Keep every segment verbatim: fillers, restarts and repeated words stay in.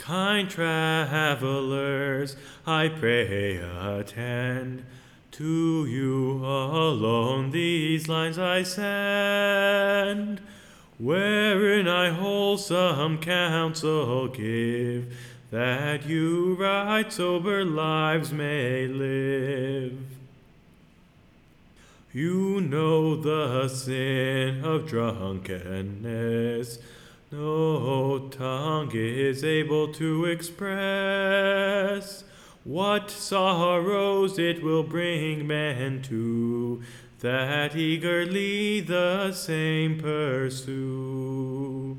Kind travelers, I pray attend. To you alone these lines I send, wherein I wholesome counsel give, that you right sober lives may live. You know the sin of drunkenness, no tongue is able to express what sorrows it will bring men to, that eagerly the same pursue.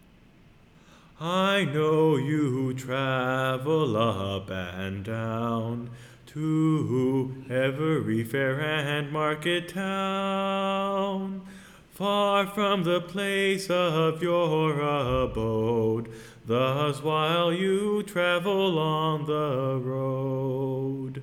I know you travel up and down to every fair and market town, far from the place of your abode, thus while you travel on the road.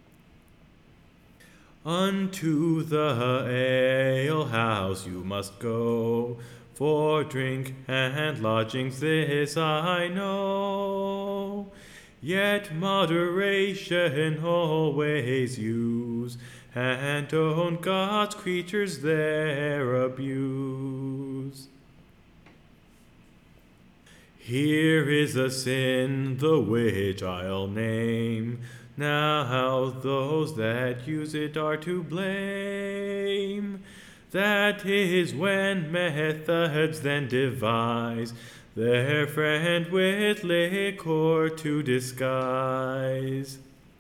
Unto the alehouse you must go, for drink and lodgings this I know. Yet moderation always use, and don't God's creatures there abuse. Here is a sin the which I'll name. Now those that use it are to blame. That is when methods then devise their friend with liquor to disguise,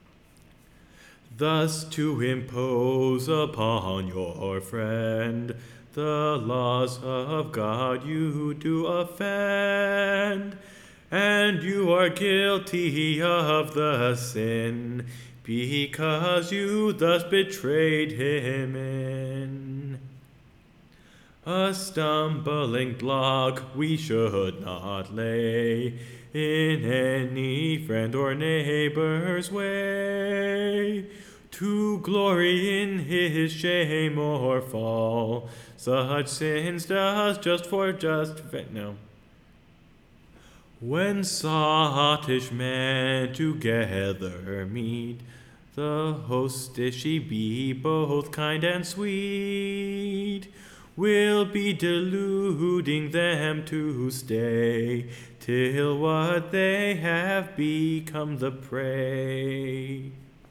thus to impose upon your friend the laws of God you do offend, and you are guilty of the sin, because you thus betrayed him in. A stumbling block we should not lay in any friend or neighbor's way, to glory in his shame or fall. Such sins does just for just no. When sottish men together meet, the host, if she be both kind and sweet, will be deluding them to stay, till what they have become the prey.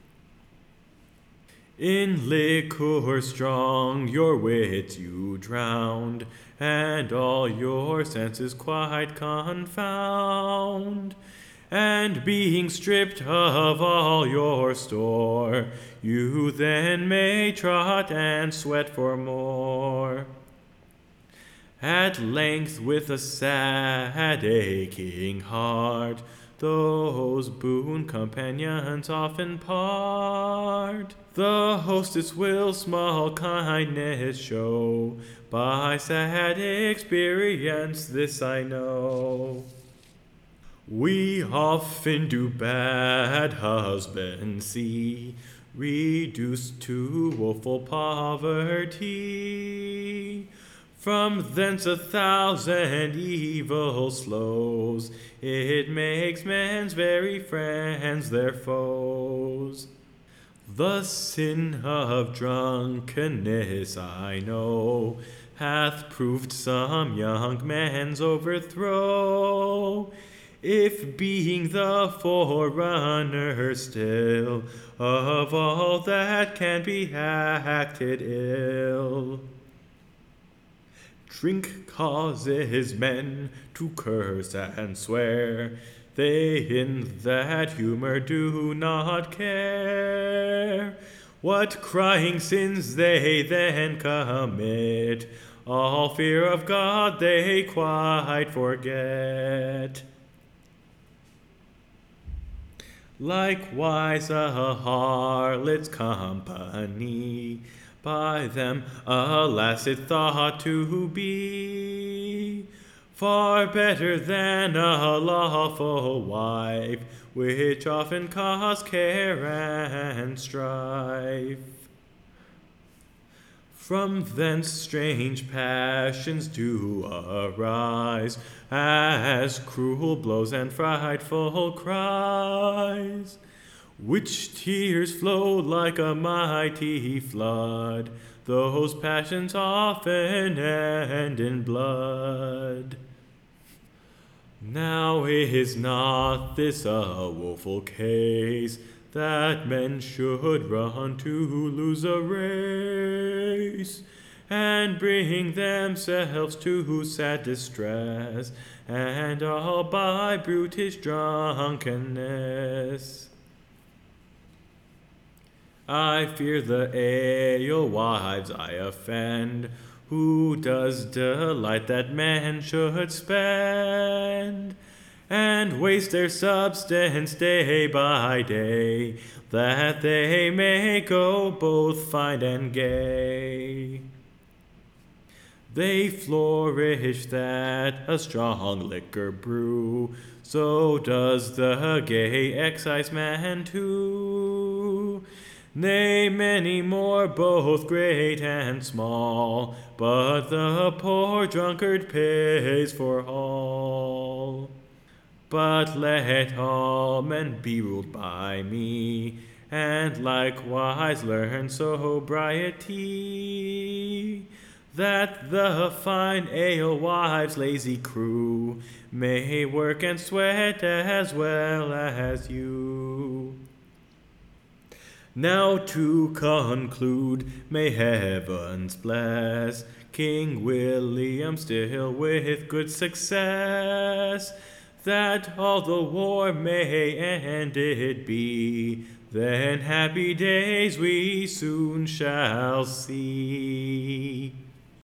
In liquor strong your wits you drowned, and all your senses quite confound. And being stripped of all your store, you then may trot and sweat for more. At length with a sad aching heart, those boon companions often part. The hostess will small kindness show, by sad experience this I know. We often do bad husbands see, reduced to woeful poverty. From thence a thousand evils flows, it makes men's very friends their foes. The sin of drunkenness, I know, hath proved some young men's overthrow, if being the forerunner still of all that can be acted ill. Drink causes men to curse and swear, they in that humor do not care. What crying sins they then commit, all fear of God they quite forget. Likewise a harlot's company, by them alas it thought to be far better than a lawful wife, which often cause care and strife. From thence strange passions do arise, as cruel blows and frightful cries, which tears flow like a mighty flood. Those passions often end in blood. Now is not this a woeful case, that men should run to lose a race, and bring themselves to sad distress, and all by brutish drunkenness? I fear the alewives I offend, who does delight that men should spend, and waste their substance day by day, that they may go both fine and gay. They flourish that a strong liquor brew, so does the gay exciseman too. Nay, many more, both great and small, but the poor drunkard pays for all. But let all men be ruled by me, and likewise learn sobriety, that the fine alewives' lazy crew may work and sweat as well as you. Now to conclude, may heavens bless King William still with good success, that all the war may ended be, then happy days we soon shall see.